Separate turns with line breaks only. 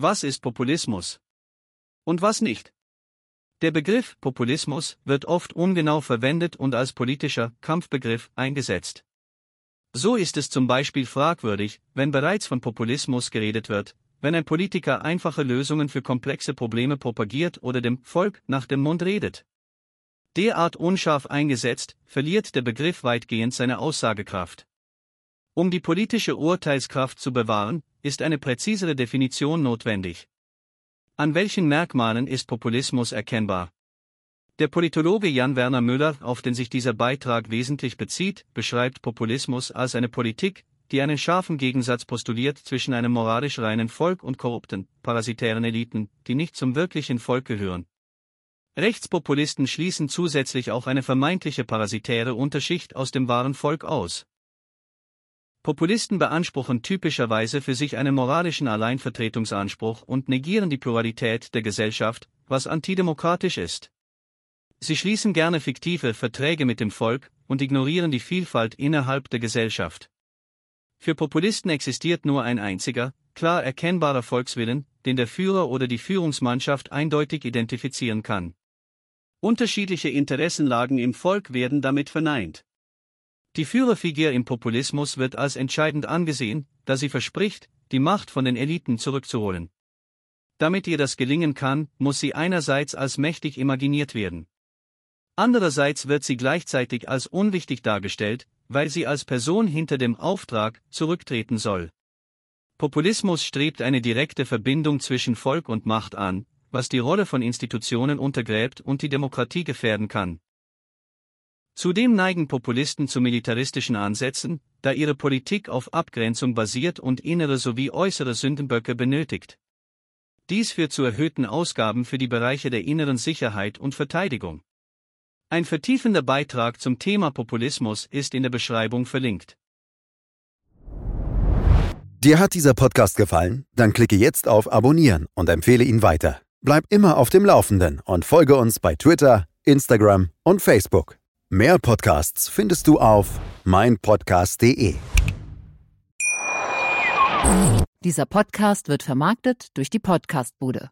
Was ist Populismus? Und was nicht? Der Begriff Populismus wird oft ungenau verwendet und als politischer Kampfbegriff eingesetzt. So ist es zum Beispiel fragwürdig, wenn bereits von Populismus geredet wird, wenn ein Politiker einfache Lösungen für komplexe Probleme propagiert oder dem Volk nach dem Mund redet. Derart unscharf eingesetzt, verliert der Begriff weitgehend seine Aussagekraft. Um die politische Urteilskraft zu bewahren, ist eine präzisere Definition notwendig. An welchen Merkmalen ist Populismus erkennbar? Der Politologe Jan-Werner Müller, auf den sich dieser Beitrag wesentlich bezieht, beschreibt Populismus als eine Politik, die einen scharfen Gegensatz postuliert zwischen einem moralisch reinen Volk und korrupten, parasitären Eliten, die nicht zum wirklichen Volk gehören. Rechtspopulisten schließen zusätzlich auch eine vermeintliche parasitäre Unterschicht aus dem wahren Volk aus. Populisten beanspruchen typischerweise für sich einen moralischen Alleinvertretungsanspruch und negieren die Pluralität der Gesellschaft, was antidemokratisch ist. Sie schließen gerne fiktive Verträge mit dem Volk und ignorieren die Vielfalt innerhalb der Gesellschaft. Für Populisten existiert nur ein einziger, klar erkennbarer Volkswillen, den der Führer oder die Führungsmannschaft eindeutig identifizieren kann. Unterschiedliche Interessenlagen im Volk werden damit verneint. Die Führerfigur im Populismus wird als entscheidend angesehen, da sie verspricht, die Macht von den Eliten zurückzuholen. Damit ihr das gelingen kann, muss sie einerseits als mächtig imaginiert werden. Andererseits wird sie gleichzeitig als unwichtig dargestellt, weil sie als Person hinter dem Auftrag zurücktreten soll. Populismus strebt eine direkte Verbindung zwischen Volk und Macht an, was die Rolle von Institutionen untergräbt und die Demokratie gefährden kann. Zudem neigen Populisten zu militaristischen Ansätzen, da ihre Politik auf Abgrenzung basiert und innere sowie äußere Sündenböcke benötigt. Dies führt zu erhöhten Ausgaben für die Bereiche der inneren Sicherheit und Verteidigung. Ein vertiefender Beitrag zum Thema Populismus ist in der Beschreibung verlinkt.
Dir hat dieser Podcast gefallen? Dann klicke jetzt auf Abonnieren und empfehle ihn weiter. Bleib immer auf dem Laufenden und folge uns bei Twitter, Instagram und Facebook. Mehr Podcasts findest du auf meinpodcast.de.
Dieser Podcast wird vermarktet durch die Podcastbude.